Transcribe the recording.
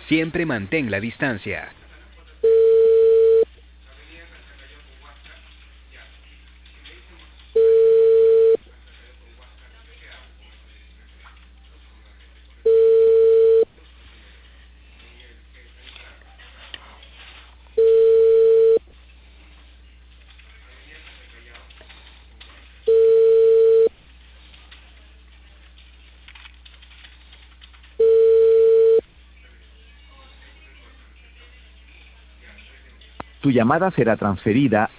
Siempre mantén la distancia. Tu llamada será transferida